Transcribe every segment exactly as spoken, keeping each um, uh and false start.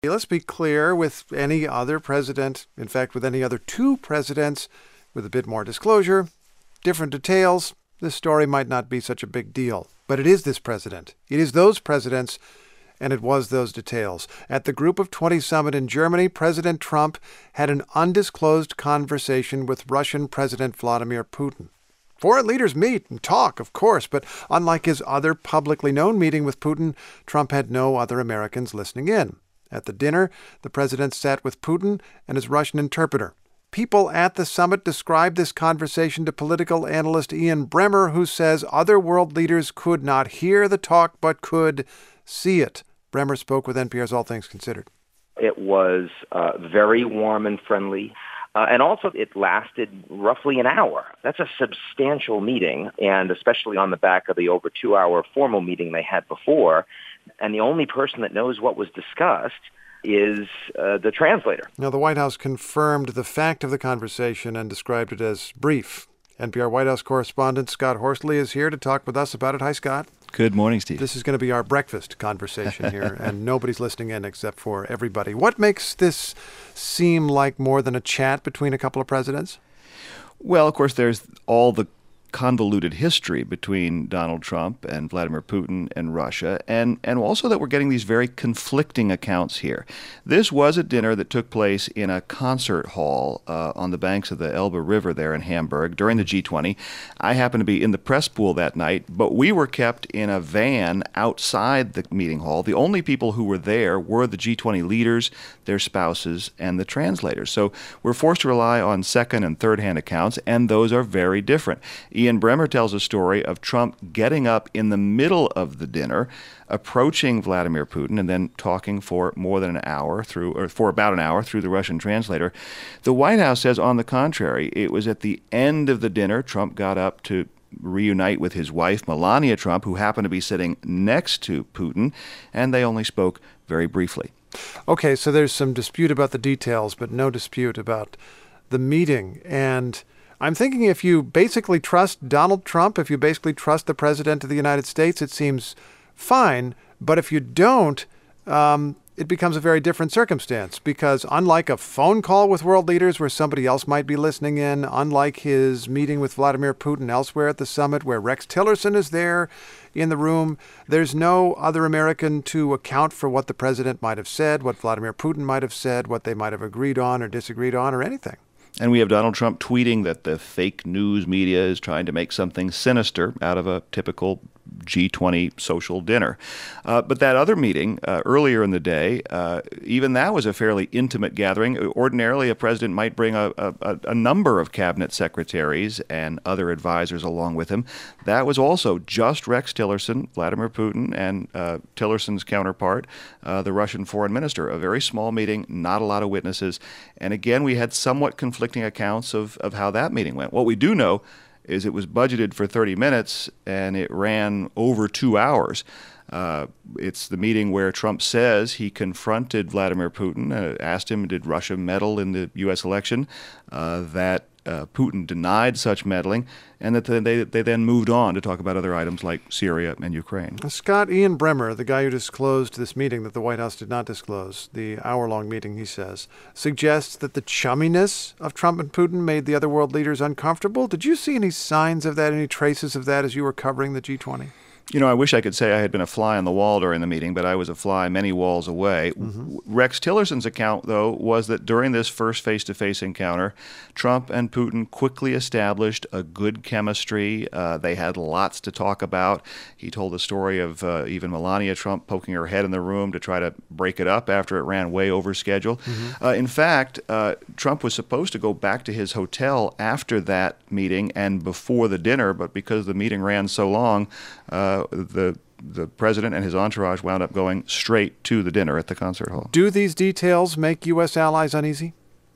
Let's be clear, with any other president, in fact, with any other two presidents, with a bit more disclosure, different details, this story might not be such a big deal. But it is this president. It is those presidents, and it was those details. At the Group of twenty summit in Germany, President Trump had an undisclosed conversation with Russian President Vladimir Putin. Foreign leaders meet and talk, of course, but unlike his other publicly known meeting with Putin, Trump had no other Americans listening in. At the dinner, the president sat with Putin and his Russian interpreter. People at the summit described this conversation to political analyst Ian Bremmer, who says other world leaders could not hear the talk but could see it. Bremmer spoke with N P R's All Things Considered. It was uh, very warm and friendly. Uh, and also, it lasted roughly an hour. That's a substantial meeting, and especially on the back of the over two-hour formal meeting they had before. And the only person that knows what was discussed is uh, the translator. Now, the White House confirmed the fact of the conversation and described it as brief. N P R White House correspondent Scott Horsley is here to talk with us about it. Hi, Scott. Good morning, Steve. This is going to be our breakfast conversation here, and nobody's listening in except for everybody. What makes this seem like more than a chat between a couple of presidents? Well, of course, there's all the convoluted history between Donald Trump and Vladimir Putin and Russia, and, and also that we're getting these very conflicting accounts here. This was a dinner that took place in a concert hall uh, on the banks of the Elbe River there in Hamburg during the G twenty. I happened to be in the press pool that night, but we were kept in a van outside the meeting hall. The only people who were there were the G twenty leaders, their spouses, and the translators. So we're forced to rely on second and third-hand accounts, and those are very different. Ian Bremmer tells a story of Trump getting up in the middle of the dinner, approaching Vladimir Putin, and then talking for more than an hour through, or for about an hour through the Russian translator. The White House says, on the contrary, it was at the end of the dinner Trump got up to reunite with his wife, Melania Trump, who happened to be sitting next to Putin, and they only spoke very briefly. Okay, so there's some dispute about the details, but no dispute about the meeting. And I'm thinking if you basically trust Donald Trump, if you basically trust the president of the United States, it seems fine. But if you don't, um, it becomes a very different circumstance, because unlike a phone call with world leaders where somebody else might be listening in, unlike his meeting with Vladimir Putin elsewhere at the summit where Rex Tillerson is there in the room, there's no other American to account for what the president might have said, what Vladimir Putin might have said, what they might have agreed on or disagreed on or anything. And we have Donald Trump tweeting that the fake news media is trying to make something sinister out of a typical G twenty social dinner. Uh, but that other meeting uh, earlier in the day, uh, even that was a fairly intimate gathering. Ordinarily, a president might bring a, a, a number of cabinet secretaries and other advisors along with him. That was also just Rex Tillerson, Vladimir Putin, and uh, Tillerson's counterpart, uh, the Russian foreign minister. A very small meeting, not a lot of witnesses. And again, we had somewhat conflicting accounts of, of how that meeting went. What we do know is it was budgeted for thirty minutes, and it ran over two hours. Uh, it's the meeting where Trump says he confronted Vladimir Putin, uh, asked him, did Russia meddle in the U S election, uh, that uh, Putin denied such meddling, and that they, they then moved on to talk about other items like Syria and Ukraine. Scott, Ian Bremmer, the guy who disclosed this meeting that the White House did not disclose, the hour-long meeting, he says, suggests that the chumminess of Trump and Putin made the other world leaders uncomfortable. Did you see any signs of that, any traces of that as you were covering the G twenty? You know, I wish I could say I had been a fly on the wall during the meeting, but I was a fly many walls away. Mm-hmm. Rex Tillerson's account, though, was that during this first face-to-face encounter, Trump and Putin quickly established a good chemistry. Uh, they had lots to talk about. He told the story of uh, even Melania Trump poking her head in the room to try to break it up after it ran way over schedule. Mm-hmm. Uh, in fact, uh, Trump was supposed to go back to his hotel after that meeting and before the dinner, but because the meeting ran so long, uh, the the president and his entourage wound up going straight to the dinner at the concert hall. Do these details make U S allies uneasy?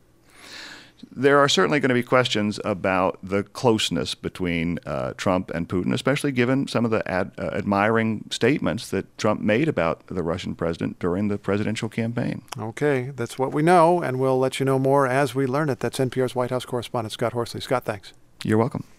There are certainly going to be questions about the closeness between uh, Trump and Putin, especially given some of the ad, uh, admiring statements that Trump made about the Russian president during the presidential campaign. Okay, that's what we know, and we'll let you know more as we learn it. That's N P R's White House correspondent Scott Horsley. Scott, thanks. You're welcome.